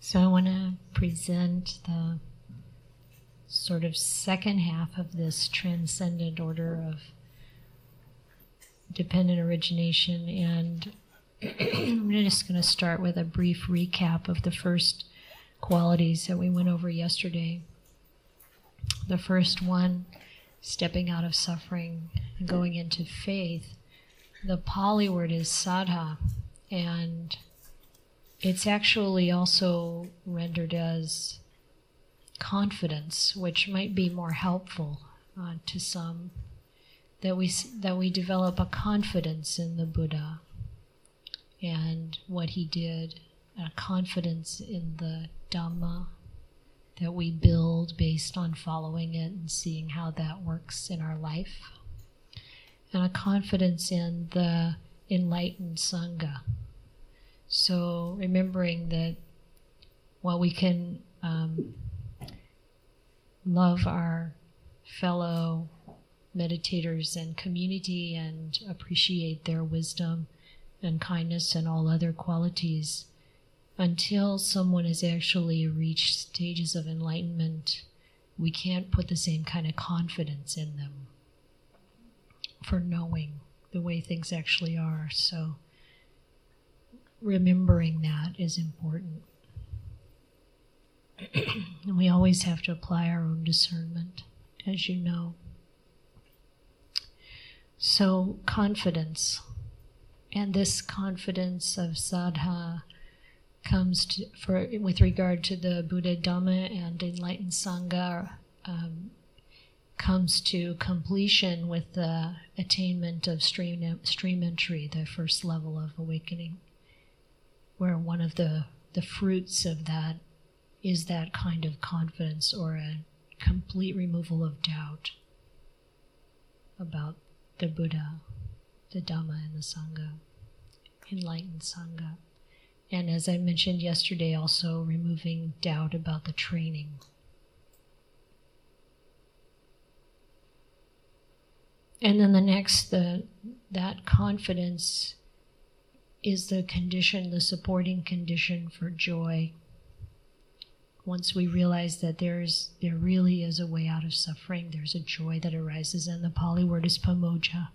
So I want to present the sort of second half of this transcendent order of dependent origination, and I'm just going to start with a brief recap of the first qualities that we went over yesterday. The first one, stepping out of suffering and going into faith. The Pali word is saddha, and it's actually also rendered as confidence, which might be more helpful to some, that we develop a confidence in the Buddha and what he did, a confidence in the Dhamma that we build based on following it and seeing how that works in our life, and a confidence in the enlightened Sangha. So remembering that while we can love our fellow meditators and community and appreciate their wisdom and kindness and all other qualities, until someone has actually reached stages of enlightenment, we can't put the same kind of confidence in them for knowing the way things actually are. So remembering that is important. And we always have to apply our own discernment, as you know. So confidence, and this confidence of saddha comes with regard to the Buddha, Dhamma, and enlightened Sangha, comes to completion with the attainment of stream entry, the first level of awakening, where one of the fruits of that is that kind of confidence, or a complete removal of doubt about the Buddha, the Dhamma, and the Sangha, enlightened Sangha. And as I mentioned yesterday, also removing doubt about the training. And then the next, that confidence is the condition, the supporting condition for joy. Once we realize that there really is a way out of suffering, there's a joy that arises, and the Pali word is pamoja.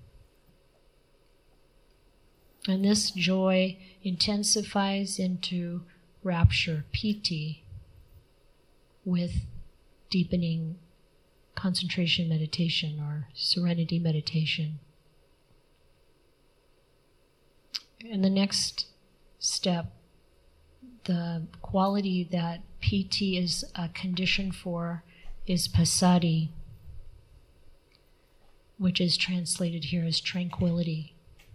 And this joy intensifies into rapture, piti, with deepening concentration meditation or serenity meditation. And the next step, the quality that piti is a condition for, is passaddhi, which is translated here as tranquility.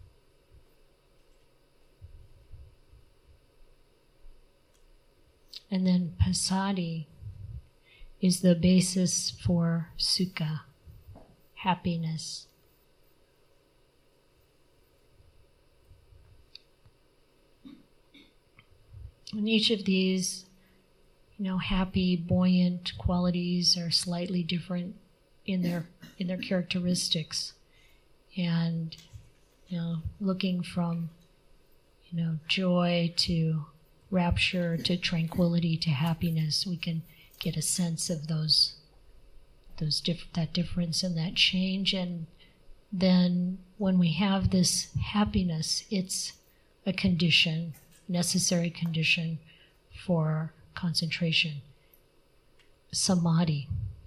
And then passaddhi is the basis for sukha, happiness. And each of these, happy, buoyant qualities are slightly different in their characteristics. And, looking from, joy to rapture to tranquility to happiness, we can get a sense of that difference and that change. And then when we have this happiness, it's a condition, necessary condition for concentration, samadhi.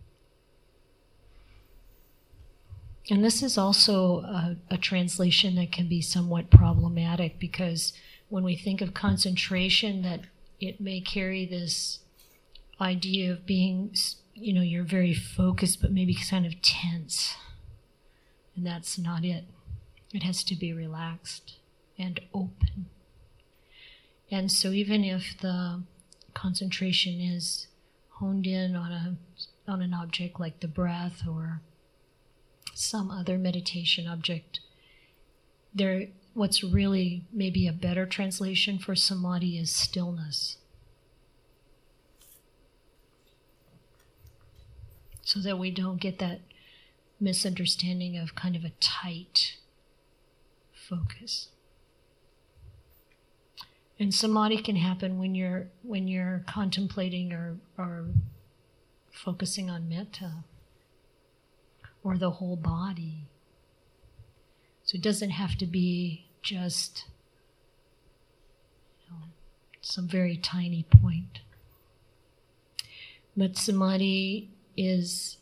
And this is also a translation that can be somewhat problematic, because when we think of concentration, that it may carry this idea of being, you're very focused but maybe kind of tense. And that's not it. It has to be relaxed and open. And so even if the concentration is honed in on an object like the breath or some other meditation object, what's really maybe a better translation for samadhi is stillness. So that we don't get that misunderstanding of kind of a tight focus. And samadhi can happen when you're contemplating or focusing on metta or the whole body. So it doesn't have to be just some very tiny point. But samadhi is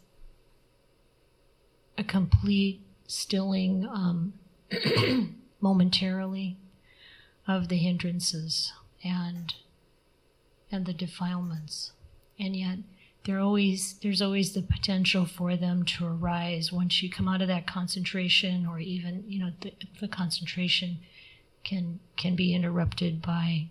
a complete stilling momentarily of the hindrances and the defilements. And yet there's always the potential for them to arise once you come out of that concentration, or even, the concentration can be interrupted by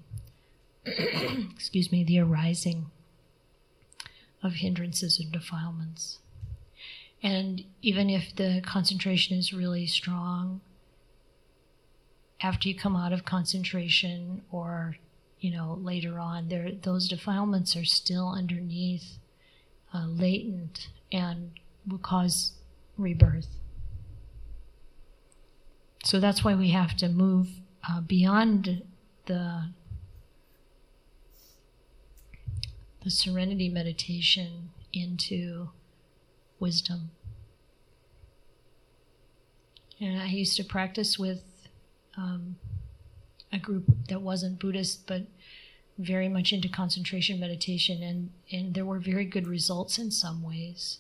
the arising of hindrances and defilements. And even if the concentration is really strong, after you come out of concentration, or later on, those defilements are still underneath, latent, and will cause rebirth. So that's why we have to move beyond the serenity meditation into wisdom. And I used to practice with a group that wasn't Buddhist, but very much into concentration meditation, and there were very good results in some ways.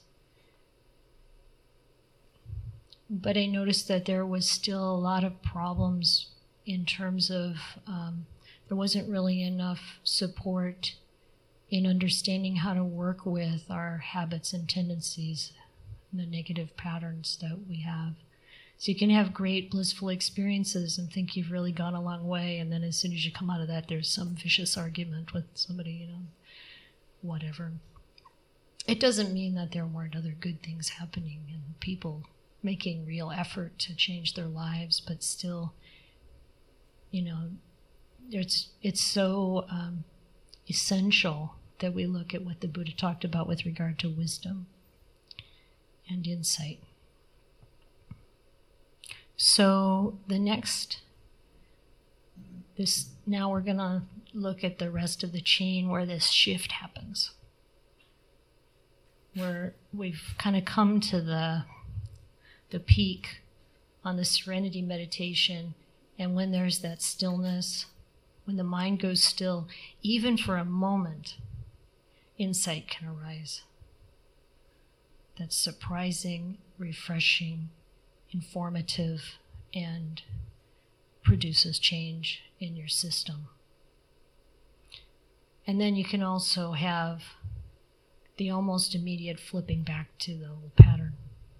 But I noticed that there was still a lot of problems in terms of there wasn't really enough support in understanding how to work with our habits and tendencies, the negative patterns that we have. So you can have great blissful experiences and think you've really gone a long way, and then as soon as you come out of that, there's some vicious argument with somebody, whatever. It doesn't mean that there weren't other good things happening and people making real effort to change their lives, but still, it's so essential that we look at what the Buddha talked about with regard to wisdom and insight. So now we're going to look at the rest of the chain where this shift happens, where we've kind of come to the peak on the serenity meditation, and when there's that stillness, when the mind goes still, even for a moment, insight can arise. That's surprising, refreshing, informative, and produces change in your system. And then you can also have the almost immediate flipping back to the old pattern.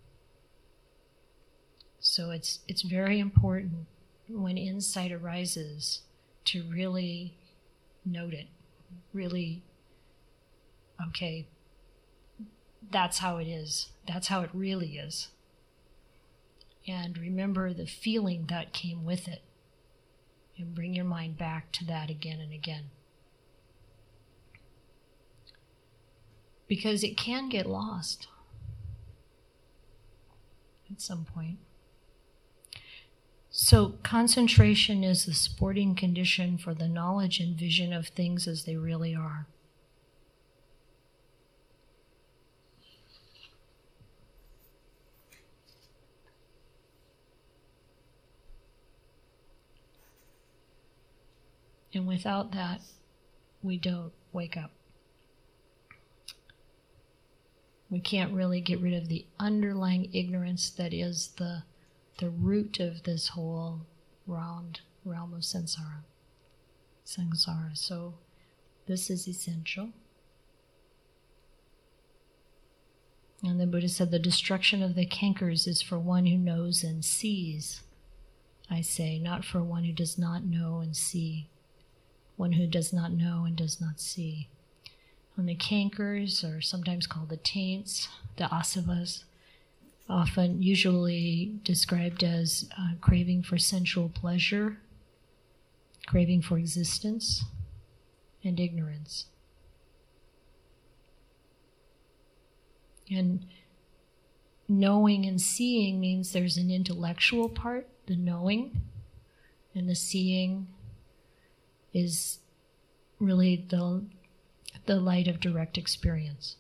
So it's very important when insight arises to really note it, really, okay, that's how it is, that's how it really is. And remember the feeling that came with it, and bring your mind back to that again and again. Because it can get lost at some point. So concentration is the supporting condition for the knowledge and vision of things as they really are. And without that, we don't wake up. We can't really get rid of the underlying ignorance that is the root of this whole realm of samsara. So this is essential. And the Buddha said, the destruction of the cankers is for one who knows and sees, I say, not for one who does not know and see. One who does not know and does not see. And the cankers are sometimes called the taints, the asavas, usually described as craving for sensual pleasure, craving for existence, and ignorance. And knowing and seeing means there's an intellectual part, the knowing, and the seeing is really the light of direct experience.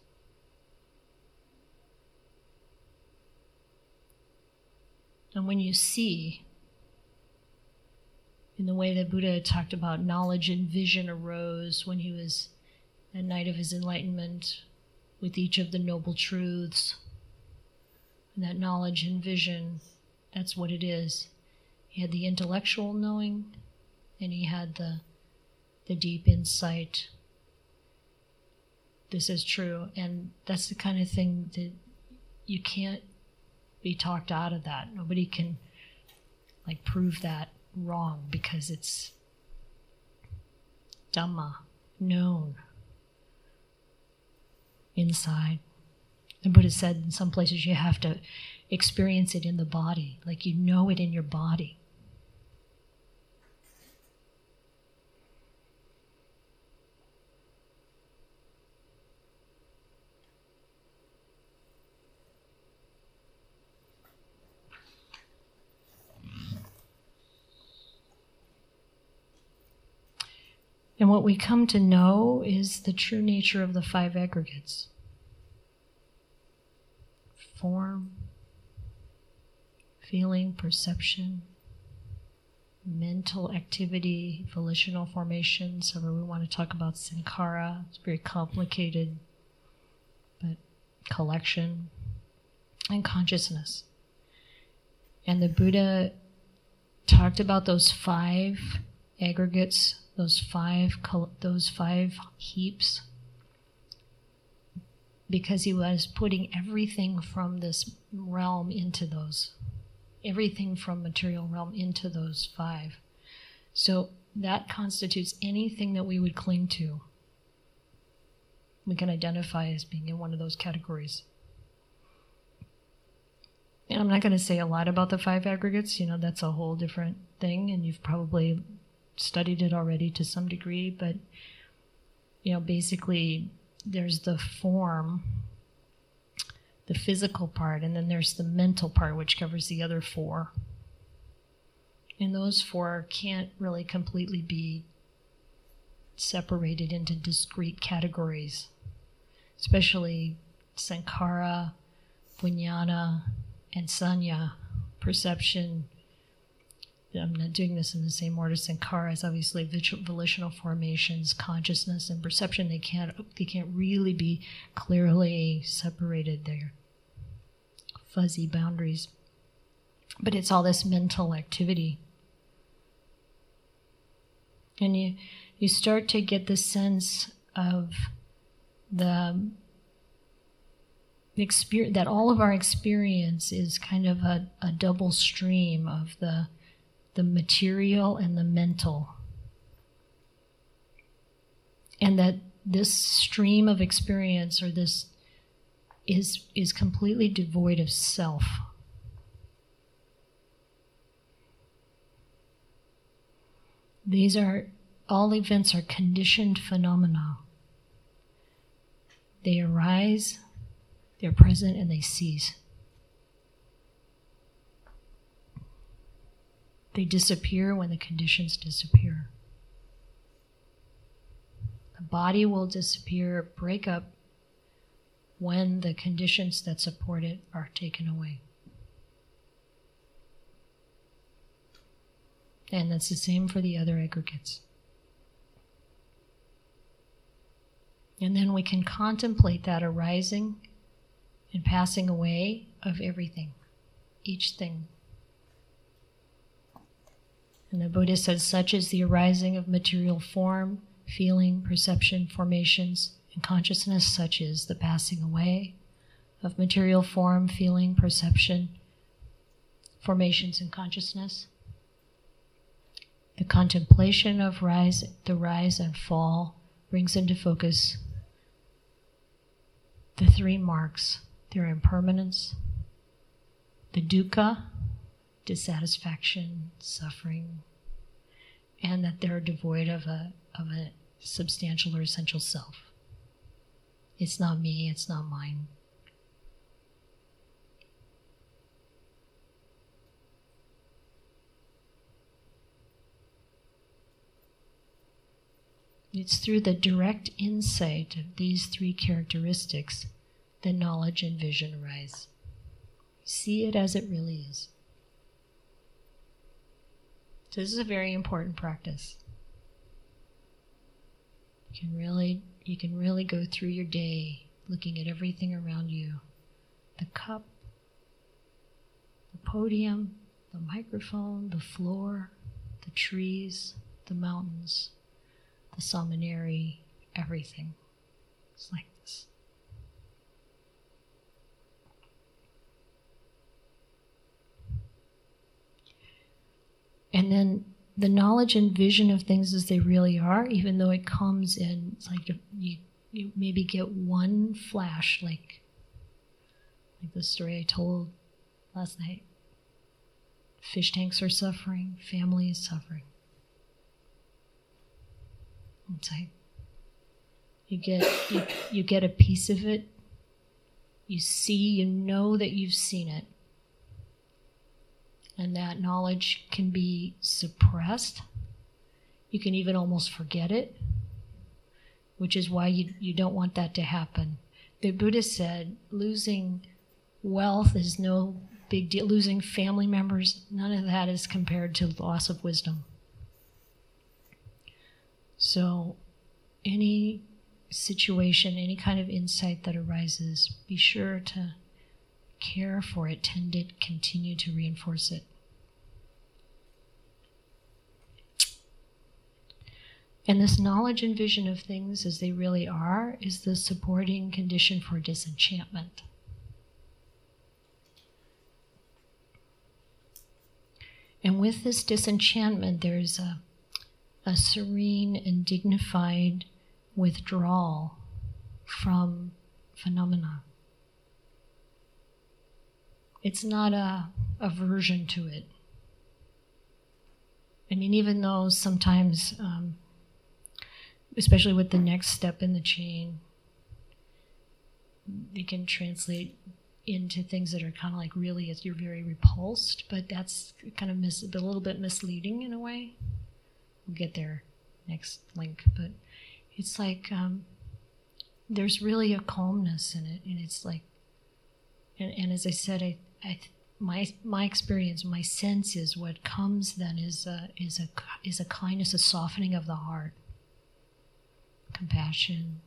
And when you see, in the way that Buddha talked about knowledge and vision arose when he was at night of his enlightenment with each of the noble truths, and that knowledge and vision, that's what it is. He had the intellectual knowing, and he had the deep insight. This is true, and that's the kind of thing that you can't be talked out of that. Nobody can prove that wrong, because it's Dhamma, known inside. The Buddha said in some places you have to experience it in the body, like you know it in your body. And what we come to know is the true nature of the five aggregates. Form, feeling, perception, mental activity, volitional formations, however we want to talk about sankhara. It's very complicated, but collection, and consciousness. And the Buddha talked about those five aggregates, those five heaps, because he was putting everything from this realm into those, everything from material realm into those five. So that constitutes anything that we would cling to. We can identify as being in one of those categories. And I'm not going to say a lot about the five aggregates, that's a whole different thing, and you've probably studied it already to some degree, but basically there's the form, the physical part, and then there's the mental part, which covers the other four. And those four can't really completely be separated into discrete categories, especially sankhara, vijnana, and sanya, perception. I'm not doing this in the same order. Sankhara is obviously volitional formations, consciousness, and perception. They can't really be clearly separated. They're fuzzy boundaries. But it's all this mental activity. And you start to get the sense of the experience, that all of our experience is kind of a double stream of the material and the mental. And that this stream of experience, or this, is completely devoid of self. All events are conditioned phenomena. They arise, they're present, and they cease. They disappear when the conditions disappear. The body will disappear, break up, when the conditions that support it are taken away. And that's the same for the other aggregates. And then we can contemplate that arising and passing away of everything, each thing. And the Buddha says, such is the arising of material form, feeling, perception, formations, and consciousness, such is the passing away of material form, feeling, perception, formations, and consciousness. The contemplation of the rise and fall brings into focus the three marks: their impermanence, the dukkha, dissatisfaction, suffering, and that they're devoid of a substantial or essential self. It's not me, it's not mine. It's through the direct insight of these three characteristics that knowledge and vision arise. See it as it really is. So this is a very important practice. You can really go through your day looking at everything around you. The cup, the podium, the microphone, the floor, the trees, the mountains, the samaneri, everything. It's like this. And then the knowledge and vision of things as they really are, even though it comes in, it's like you maybe get one flash, like the story I told last night. Fish tanks are suffering, family is suffering. It's like you get a piece of it, you see, you know that you've seen it. And that knowledge can be suppressed. You can even almost forget it, which is why you don't want that to happen. The Buddha said losing wealth is no big deal. Losing family members, none of that is compared to loss of wisdom. So any situation, any kind of insight that arises, be sure to care for it, tend to continue to reinforce it. And this knowledge and vision of things as they really are is the supporting condition for disenchantment. And with this disenchantment, there's a serene and dignified withdrawal from phenomena. It's not a aversion to it. I mean, even though sometimes, especially with the next step in the chain, they can translate into things that are kind of like really, you're very repulsed, but that's kind of a little bit misleading in a way. We'll get there next link, but it's like there's really a calmness in it, and it's like, and as I said, my experience, my sense is what comes then is a kindness, a softening of the heart, compassion.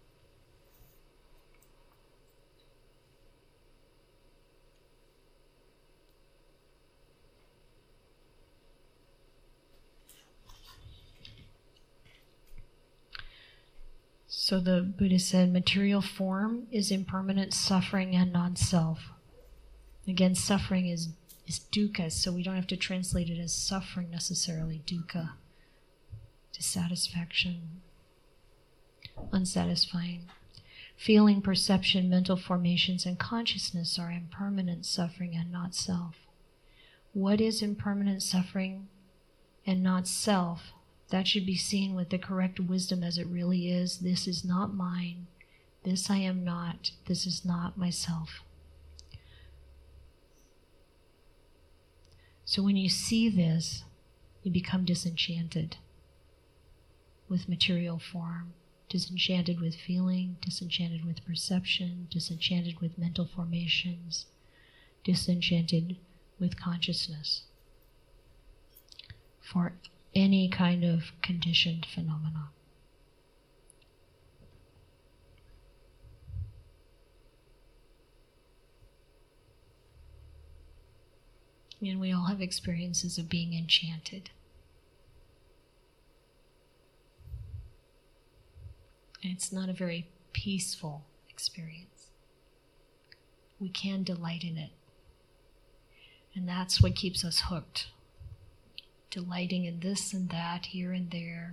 So the Buddha said, material form is impermanent suffering and non-self. Again, suffering is dukkha, so we don't have to translate it as suffering necessarily, dukkha, dissatisfaction, unsatisfying. Feeling, perception, mental formations, and consciousness are impermanent suffering and not self. What is impermanent suffering and not self? That should be seen with the correct wisdom as it really is. This is not mine. This I am not. This is not myself. So when you see this, you become disenchanted with material form, disenchanted with feeling, disenchanted with perception, disenchanted with mental formations, disenchanted with consciousness for any kind of conditioned phenomena. And we all have experiences of being enchanted. And it's not a very peaceful experience. We can delight in it. And that's what keeps us hooked. Delighting in this and that, here and there.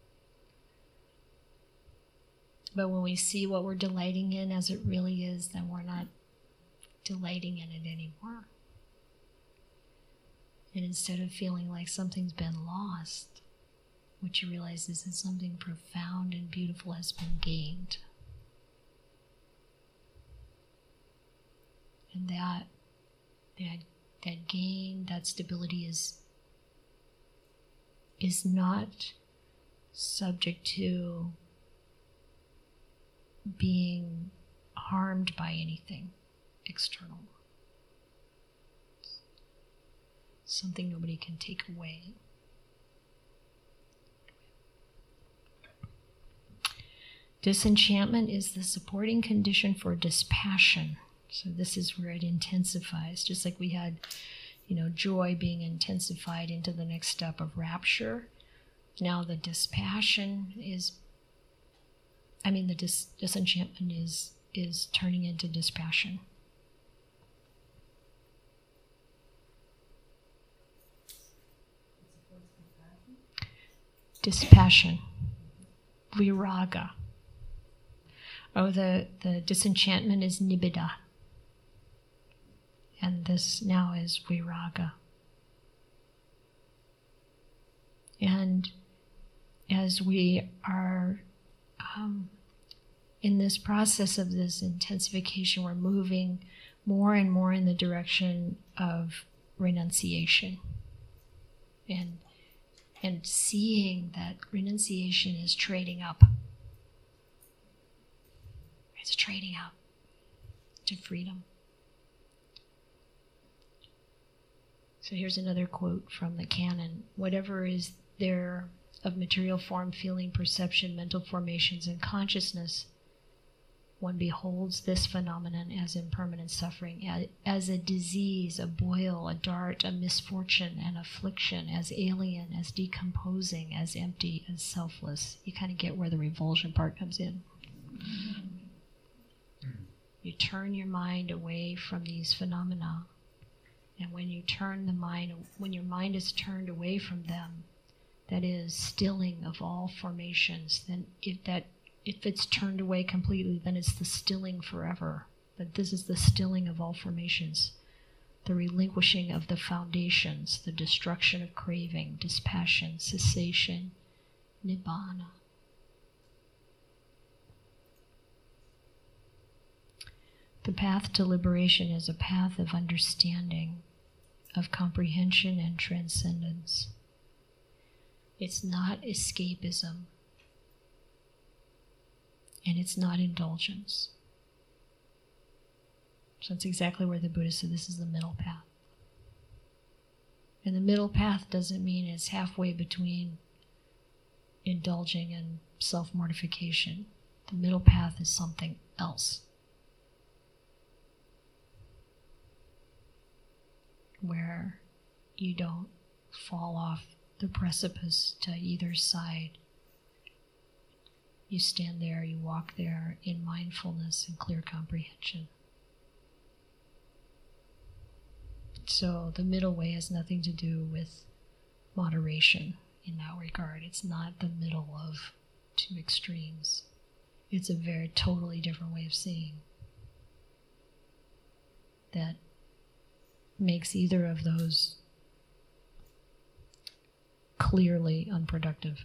But when we see what we're delighting in as it really is, then we're not delighting in it anymore. And instead of feeling like something's been lost, what you realize is that something profound and beautiful has been gained. And that gain, that stability is not subject to being harmed by anything external. Something nobody can take away. Disenchantment is the supporting condition for dispassion. So this is where it intensifies, just like we had, joy being intensified into the next step of rapture. Now the dispassion is, the disenchantment is turning into dispassion. Dispassion. Viraga. Oh, the disenchantment is nibbida. And this now is viraga. And as we are in this process of this intensification, we're moving more and more in the direction of renunciation. And seeing that renunciation is trading up. It's trading up to freedom. So here's another quote from the canon. Whatever is there of material form, feeling, perception, mental formations, and consciousness, one beholds this phenomenon as impermanent suffering, as a disease, a boil, a dart, a misfortune, an affliction, as alien, as decomposing, as empty, as selfless. You kind of get where the revulsion part comes in. You turn your mind away from these phenomena, and when your mind is turned away from them, that is stilling of all formations. Then if it's turned away completely, then it's the stilling forever. But this is the stilling of all formations, the relinquishing of the foundations, the destruction of craving, dispassion, cessation, nibbana. The path to liberation is a path of understanding, of comprehension and transcendence. It's not escapism, and it's not indulgence. So that's exactly where the Buddha said this is the middle path. And the middle path doesn't mean it's halfway between indulging and self-mortification. The middle path is something else, where you don't fall off the precipice to either side. You stand there, you walk there in mindfulness and clear comprehension. So the middle way has nothing to do with moderation in that regard. It's not the middle of two extremes. It's a very totally different way of seeing that makes either of those clearly unproductive.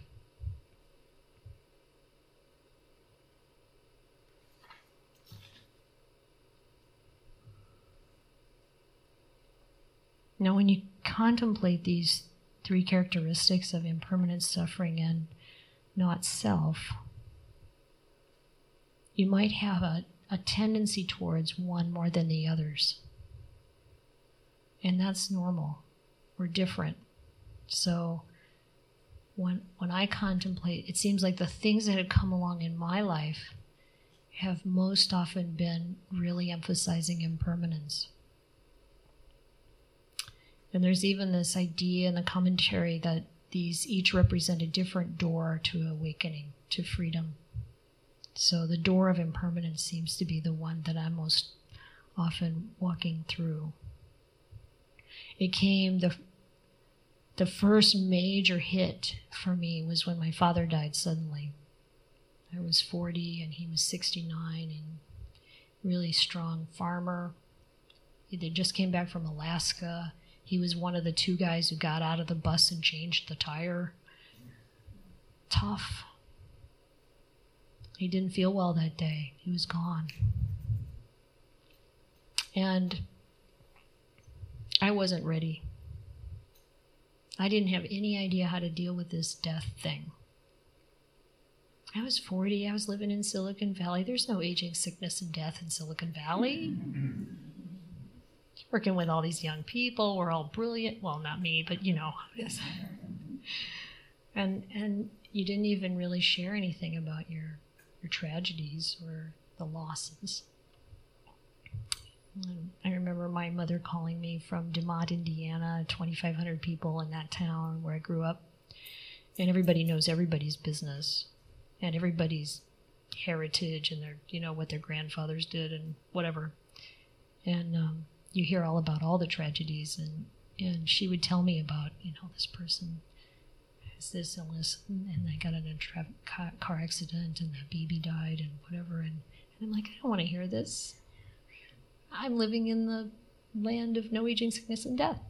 Now, when you contemplate these three characteristics of impermanent suffering and not self, you might have a tendency towards one more than the others. And that's normal. We're different. So when I contemplate, it seems like the things that have come along in my life have most often been really emphasizing impermanence. And there's even this idea in the commentary that these each represent a different door to awakening, to freedom. So the door of impermanence seems to be the one that I'm most often walking through. It came, the first major hit for me was when my father died suddenly. I was 40 and he was 69, and really strong farmer. They just came back from Alaska. He was one of the two guys who got out of the bus and changed the tire. Tough. He didn't feel well that day. He was gone. And I wasn't ready. I didn't have any idea how to deal with this death thing. I was 40. I was living in Silicon Valley. There's no aging, sickness, and death in Silicon Valley. Working with all these young people. We're all brilliant. Well, not me, but you know how it is. And you didn't even really share anything about your tragedies or the losses. I remember my mother calling me from DeMott, Indiana, 2,500 people in that town where I grew up. And everybody knows everybody's business and everybody's heritage and their, you know, what their grandfathers did and whatever. And you hear all about all the tragedies, and she would tell me about, you know, this person has this illness and they got in a car accident and that baby died and whatever. And I'm like, I don't want to hear this. I'm living in the land of no aging, sickness, and death.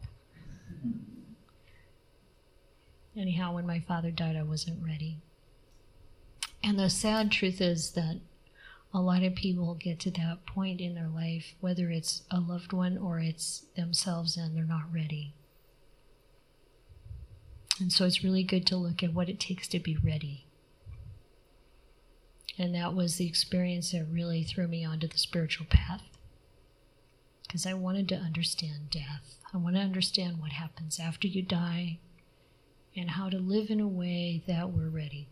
Anyhow, when my father died, I wasn't ready. And the sad truth is that a lot of people get to that point in their life, whether it's a loved one or it's themselves, and they're not ready. And so it's really good to look at what it takes to be ready. And that was the experience that really threw me onto the spiritual path. Because I wanted to understand death. I want to understand what happens after you die and how to live in a way that we're ready.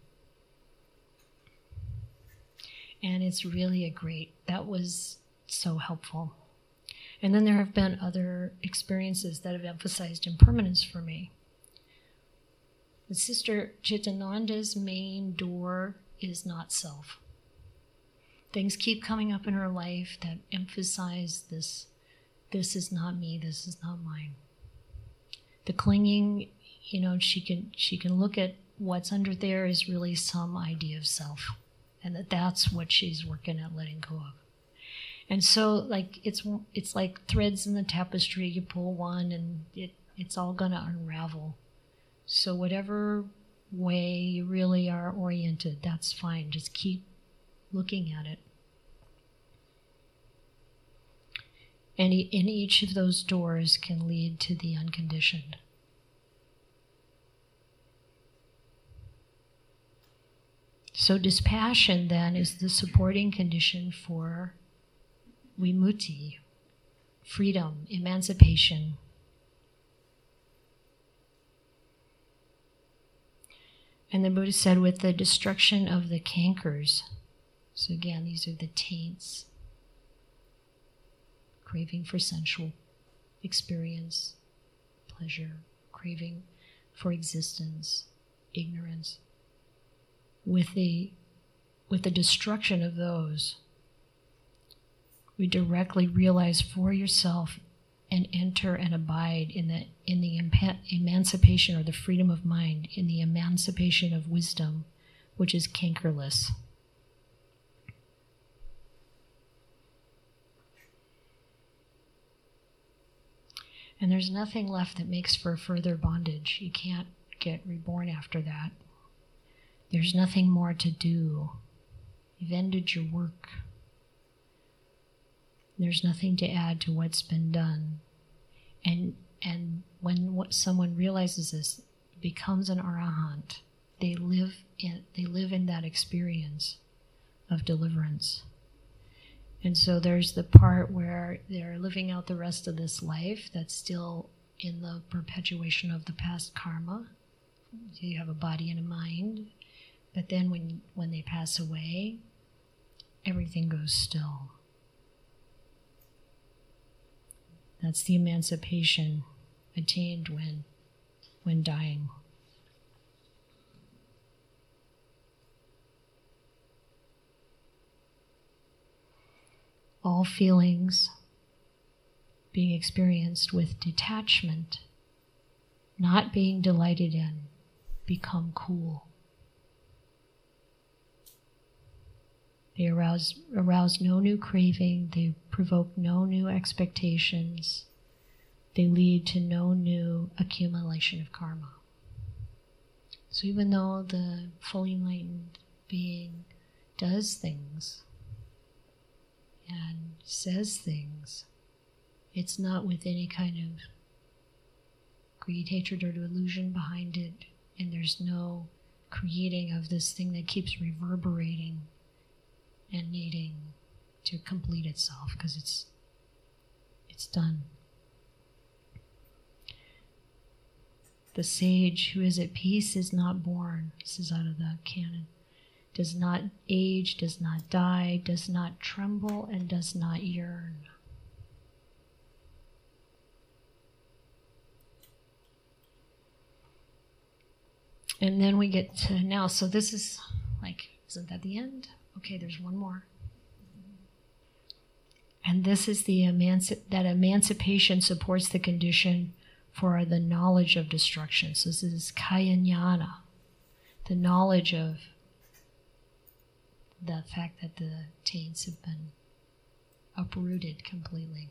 And it's really that was so helpful. And then there have been other experiences that have emphasized impermanence for me. With Sister Chitananda's main door is not self. Things keep coming up in her life that emphasize this is not me, this is not mine. The clinging, you know, she can look at what's under there is really some idea of self, and that's what she's working at letting go of. And so, like, it's like threads in the tapestry. You pull one, and it's all gonna unravel. So whatever way you really are oriented, that's fine. Just keep looking at it. And in each of those doors can lead to the unconditioned. So dispassion then is the supporting condition for vimutti, freedom, emancipation. And the Buddha said, with the destruction of the cankers, so again, these are the taints, craving for sensual experience, pleasure, craving for existence, ignorance. With the destruction of those, we directly realize for yourself and enter and abide in the emancipation or the freedom of mind, in the emancipation of wisdom, which is cankerless. And there's nothing left that makes for further bondage. You can't get reborn after that. There's nothing more to do. You've ended your work. There's nothing to add to what's been done. And when someone realizes this, becomes an arahant, they live in that experience of deliverance. And so there's the part where they're living out the rest of this life that's still in the perpetuation of the past karma. So you have a body and a mind. But then when they pass away, everything goes still. That's the emancipation attained when dying. All feelings being experienced with detachment, not being delighted in, become cool. They arouse no new craving, they provoke no new expectations, they lead to no new accumulation of karma. So even though the fully enlightened being does things and says things, it's not with any kind of greed, hatred, or delusion behind it, and there's no creating of this thing that keeps reverberating and needing to complete itself because it's done. The sage who is at peace is not born. This is out of the canon. Does not age, does not die, does not tremble, and does not yearn. And then we get to now. So this is like, isn't that the end? Okay, there's one more. And this is the that emancipation supports the condition for the knowledge of destruction. So this is kaya jnana, the knowledge of the fact that the taints have been uprooted completely.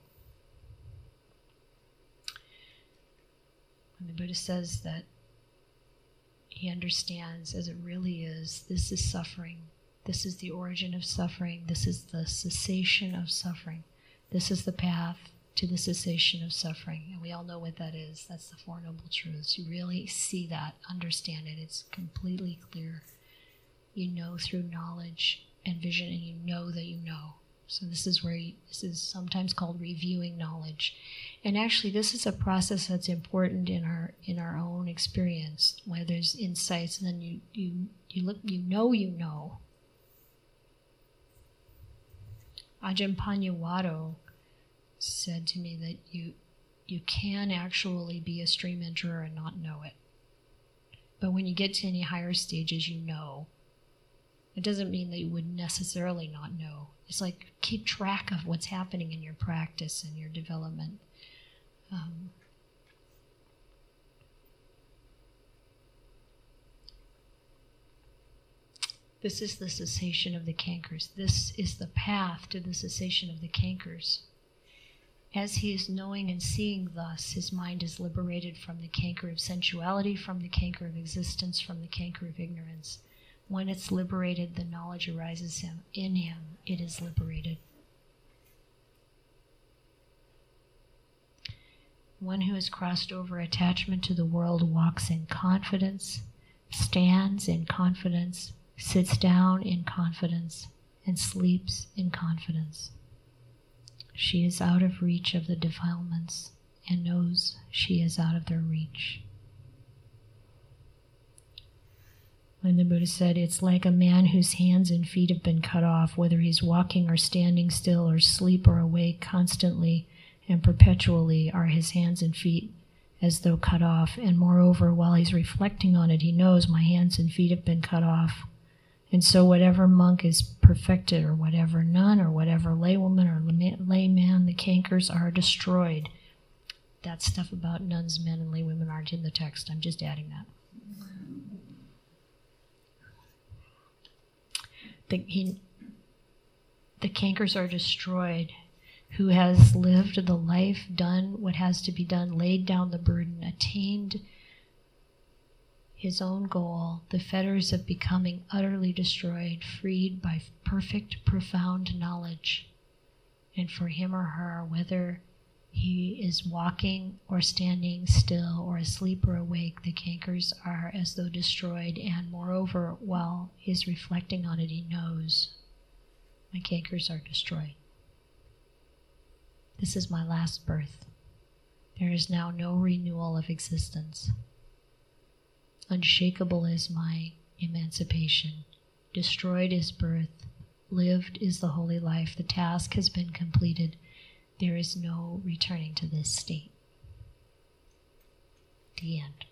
And the Buddha says that he understands as it really is, this is suffering. This is the origin of suffering. This is the cessation of suffering. This is the path to the cessation of suffering. And we all know what that is. That's the Four Noble Truths. You really see that, understand it. It's completely clear. You know through knowledge and vision, and you know that you know. So this is where this is sometimes called reviewing knowledge. And actually this is a process that's important in our own experience, where there's insights and then you look, you know. Ajahn Panyawado said to me that you can actually be a stream enterer and not know it. But when you get to any higher stages, you know. It doesn't mean that you would necessarily not know. It's like keep track of what's happening in your practice and your development. This is the cessation of the cankers. This is the path to the cessation of the cankers. As he is knowing and seeing thus, his mind is liberated from the canker of sensuality, from the canker of existence, from the canker of ignorance. When it's liberated, the knowledge arises in him. It is liberated. One who has crossed over attachment to the world walks in confidence, stands in confidence, sits down in confidence, and sleeps in confidence. She is out of reach of the defilements and knows she is out of their reach. And the Buddha said, it's like a man whose hands and feet have been cut off, whether he's walking or standing still or asleep or awake, constantly and perpetually are his hands and feet as though cut off. And moreover, while he's reflecting on it, he knows my hands and feet have been cut off. And so whatever monk is perfected, or whatever nun, or whatever laywoman or layman, the cankers are destroyed. That stuff about nuns, men, and laywomen aren't in the text. I'm just adding that. The cankers are destroyed. Who has lived the life, done what has to be done, laid down the burden, attained his own goal, the fetters of becoming utterly destroyed, freed by perfect, profound knowledge. And for him or her, whether he is walking or standing still or asleep or awake, the cankers are as though destroyed. And moreover, while he's reflecting on it, he knows my cankers are destroyed. This is my last birth. There is now no renewal of existence. Unshakable is my emancipation. Destroyed is birth. Lived is the holy life. The task has been completed. There is no returning to this state. The end.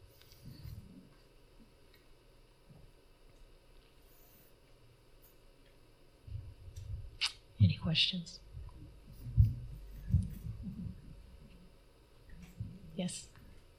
Any questions? Yes.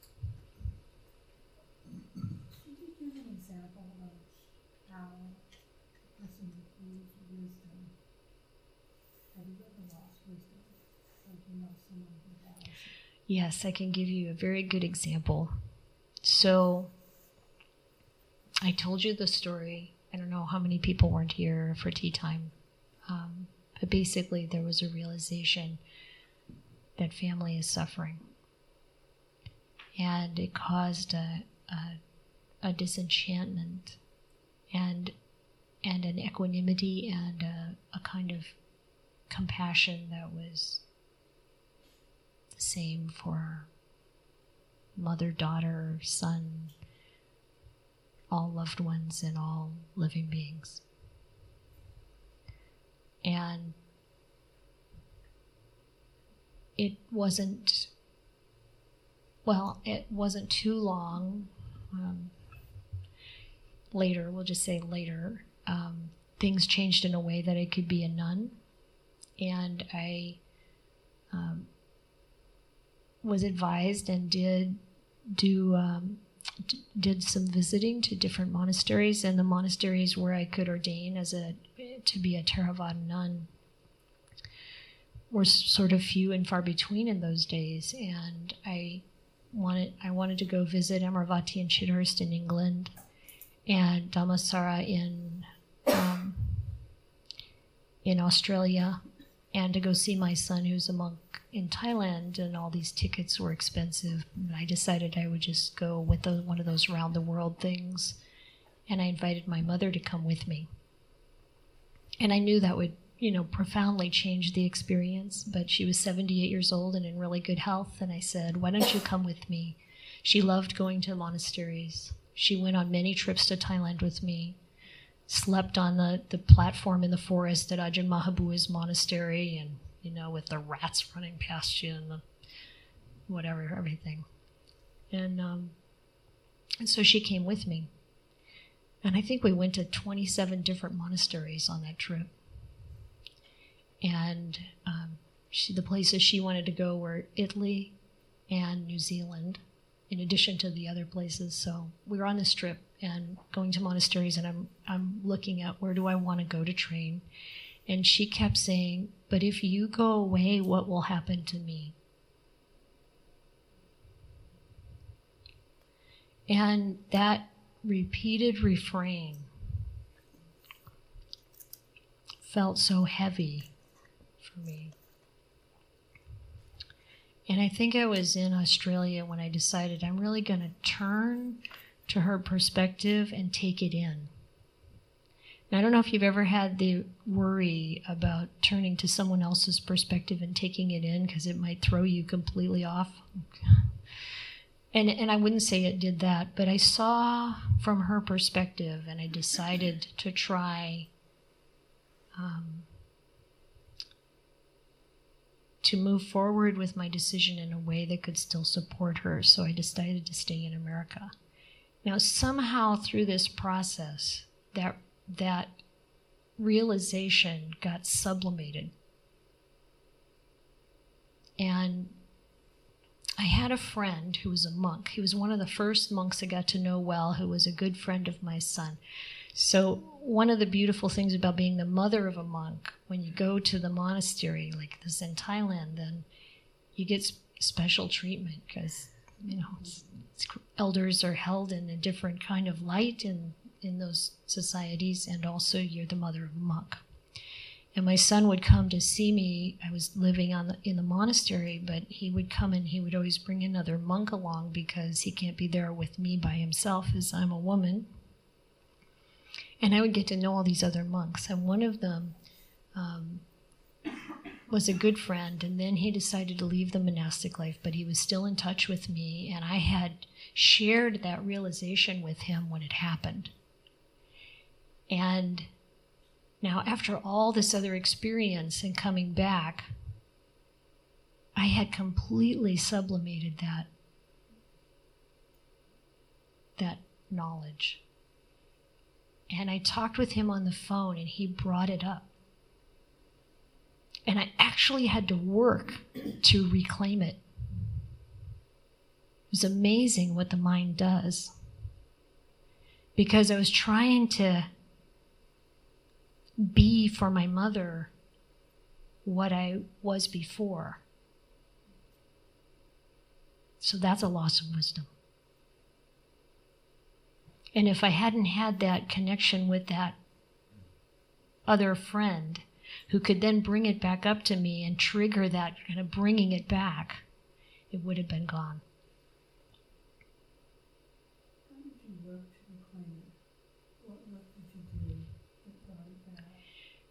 Could you give an example of how a person loses wisdom? Have you ever lost wisdom? Like you know someone who has? Yes, I can give you a very good example. So, I told you the story. I don't know how many people weren't here for tea time. But basically there was a realization that family is suffering. And it caused a a disenchantment and an equanimity and a kind of compassion that was the same for mother, daughter, son, all loved ones and all living beings. And it wasn't too long, later, we'll just say later, things changed in a way that I could be a nun. And I was advised and did some visiting to different monasteries, and the monasteries where I could ordain to be a Theravada nun were sort of few and far between in those days. And I wanted to go visit Amaravati and Chithurst in England, and Dhammasara in Australia, and to go see my son who's a monk in Thailand, and all these tickets were expensive. And I decided I would just go with one of those round the world things, and I invited my mother to come with me. And I knew that would, profoundly change the experience, but she was 78 years old and in really good health, and I said, why don't you come with me? She loved going to monasteries. She went on many trips to Thailand with me, slept on the platform in the forest at Ajahn Mahabua's monastery, and, with the rats running past you and the whatever, everything. And so she came with me. And I think we went to 27 different monasteries on that trip. And the places she wanted to go were Italy and New Zealand, in addition to the other places. So we were on this trip and going to monasteries, and I'm looking at where do I want to go to train. And she kept saying, but if you go away, what will happen to me? And that repeated refrain felt so heavy for me. And I think I was in Australia when I decided I'm really going to turn to her perspective and take it in. Now, I don't know if you've ever had the worry about turning to someone else's perspective and taking it in, because it might throw you completely off. And I wouldn't say it did that, but I saw from her perspective, and I decided to try to move forward with my decision in a way that could still support her. So I decided to stay in America. Now, somehow through this process, that realization got sublimated. And I had a friend who was a monk. He was one of the first monks I got to know well, who was a good friend of my son. So one of the beautiful things about being the mother of a monk, when you go to the monastery like this in Thailand, then you get special treatment, because elders are held in a different kind of light in those societies, and also you're the mother of a monk. And my son would come to see me. I was living in the monastery, but he would come and he would always bring another monk along, because he can't be there with me by himself as I'm a woman. And I would get to know all these other monks. And one of them was a good friend, and then he decided to leave the monastic life, but he was still in touch with me, and I had shared that realization with him when it happened. And now, after all this other experience and coming back, I had completely sublimated that knowledge. And I talked with him on the phone, and he brought it up. And I actually had to work to reclaim it. It was amazing what the mind does. Because I was trying to be for my mother what I was before. So that's a loss of wisdom. And if I hadn't had that connection with that other friend who could then bring it back up to me and trigger that kind of bringing it back, it would have been gone. How did you work to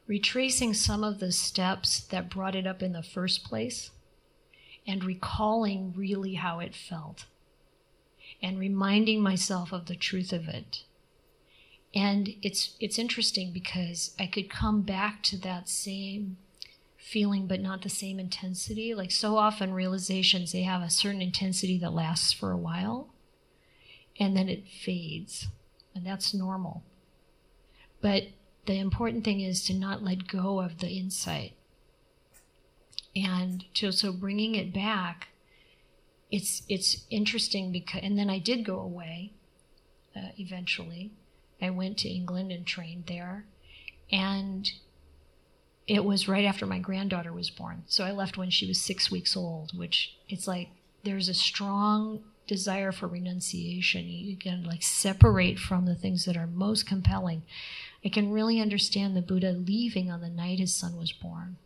retracing some of the steps that brought it up in the first place and recalling really how it felt and reminding myself of the truth of it. And it's interesting because I could come back to that same feeling but not the same intensity. Like so often realizations, they have a certain intensity that lasts for a while and then it fades, and that's normal. But the important thing is to not let go of the insight. And so bringing it back, it's interesting because, and then I did go away eventually. I went to England and trained there, and it was right after my granddaughter was born. So I left when she was 6 weeks old, which it's like there's a strong desire for renunciation. You can like separate from the things that are most compelling. I can really understand the Buddha leaving on the night his son was born.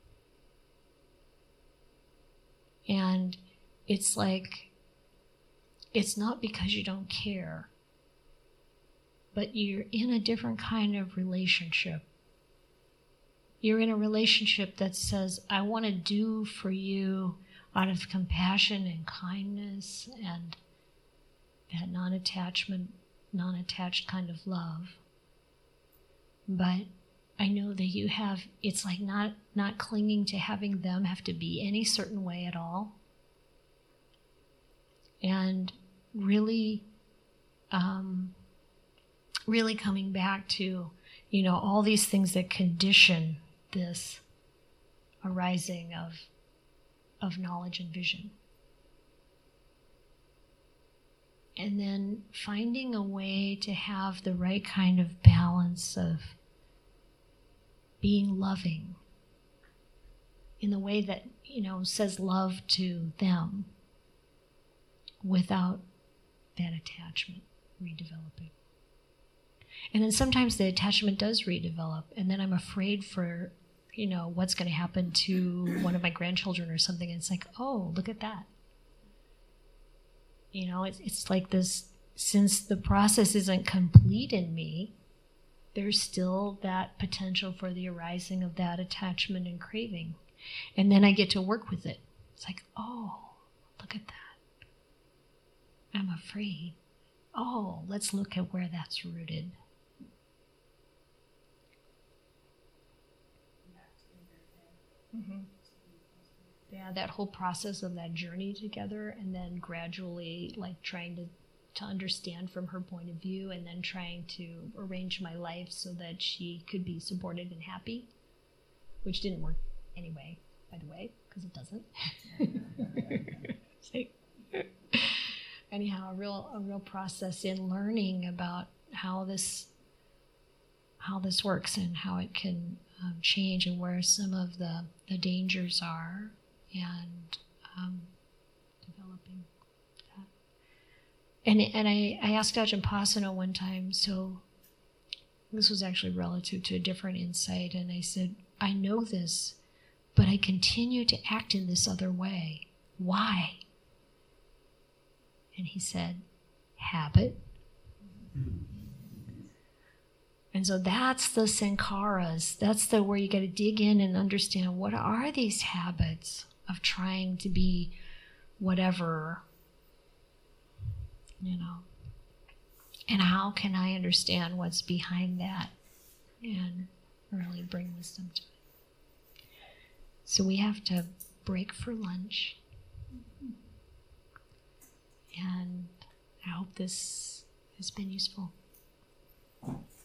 And it's like, it's not because you don't care, but you're in a different kind of relationship. You're in a relationship that says, I want to do for you out of compassion and kindness and that non-attached kind of love. But I know that you have, it's like not clinging to having them have to be any certain way at all. And really, really coming back to, all these things that condition this arising of knowledge and vision. And then finding a way to have the right kind of balance of being loving in the way that, says love to them without that attachment redeveloping. And then sometimes the attachment does redevelop, and then I'm afraid for, what's going to happen to one of my grandchildren or something. And it's like, oh, look at that. It's like this, since the process isn't complete in me, there's still that potential for the arising of that attachment and craving. And then I get to work with it. It's like, oh, look at that. I'm afraid. Oh, let's look at where that's rooted. Mm-hmm. Yeah, that whole process of that journey together, and then gradually like trying to understand from her point of view, and then trying to arrange my life so that she could be supported and happy, which didn't work anyway, by the way, because it doesn't. Anyhow, a real process in learning about how this works and how it can change, and where some of the dangers are, and developing that. And I asked Ajahn Pasano one time, so this was actually relative to a different insight, and I said, I know this, but I continue to act in this other way. Why? And he said, habit. And so that's the sankharas. That's where you got to dig in and understand, what are these habits of trying to be whatever, and how can I understand what's behind that and really bring wisdom to it. So we have to break for lunch. And I hope this has been useful.